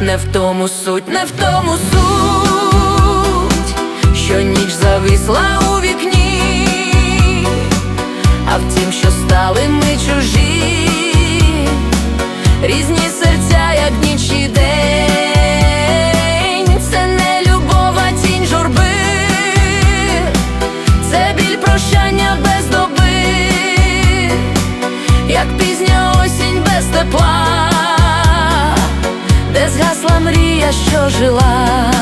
Не в тому суть, не в тому суть, що ніч зависла у вікні, а в тім, що стали ми чужі, різні серця, як ніч і день. Це не любов, а тінь журби, це біль прощання без доби, як пізня осінь без тепла, де згасла мрія, що жила.